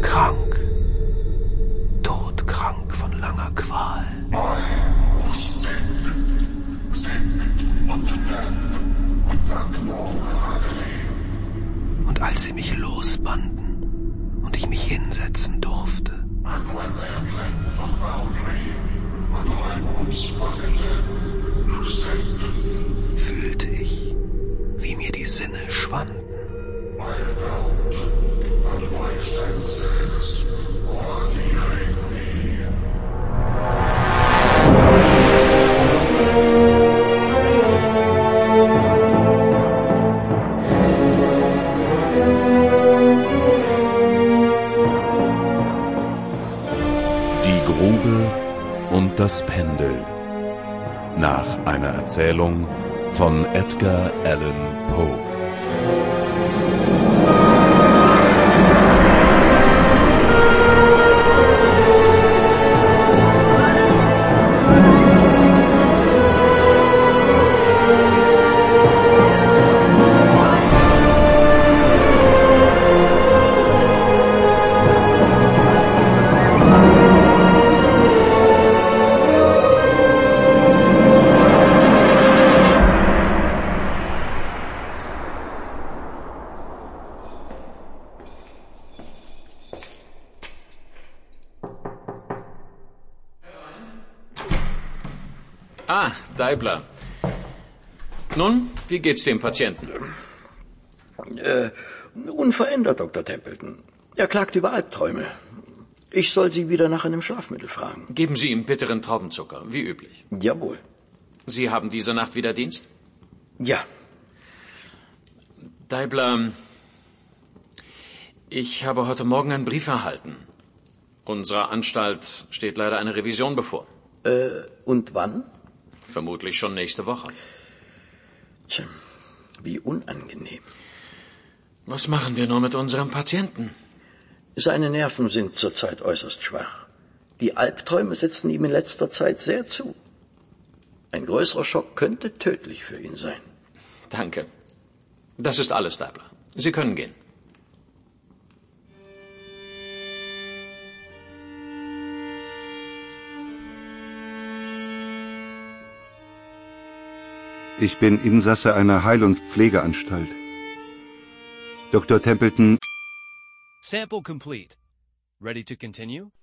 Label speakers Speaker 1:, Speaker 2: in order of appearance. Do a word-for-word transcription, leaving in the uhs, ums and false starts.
Speaker 1: krank. Todkrank von langer Qual. Und als sie mich losbanden und ich mich hinsetzen durfte, fühlte ich, wie mir die Sinne schwanden.
Speaker 2: Die Grube und das Pendel. Nach einer Erzählung von Edgar Allan Poe.
Speaker 3: Ah, Deibler. Nun, wie geht's dem Patienten?
Speaker 4: Äh, unverändert, Doktor Templeton. Er klagt über Albträume. Ich soll Sie wieder nach einem Schlafmittel fragen.
Speaker 3: Geben Sie ihm bitteren Traubenzucker, wie üblich.
Speaker 4: Jawohl.
Speaker 3: Sie haben diese Nacht wieder Dienst?
Speaker 4: Ja.
Speaker 3: Deibler, ich habe heute Morgen einen Brief erhalten. Unserer Anstalt steht leider eine Revision bevor.
Speaker 4: Äh, und wann?
Speaker 3: Vermutlich schon nächste Woche.
Speaker 4: Tja, wie unangenehm.
Speaker 3: Was machen wir nur mit unserem Patienten?
Speaker 4: Seine Nerven sind zurzeit äußerst schwach. Die Albträume setzen ihm in letzter Zeit sehr zu. Ein größerer Schock könnte tödlich für ihn sein.
Speaker 3: Danke. Das ist alles, Deibler. Sie können gehen.
Speaker 5: Ich bin Insasse einer Heil- und Pflegeanstalt. Doktor Templeton.
Speaker 6: Sample complete. Ready to continue?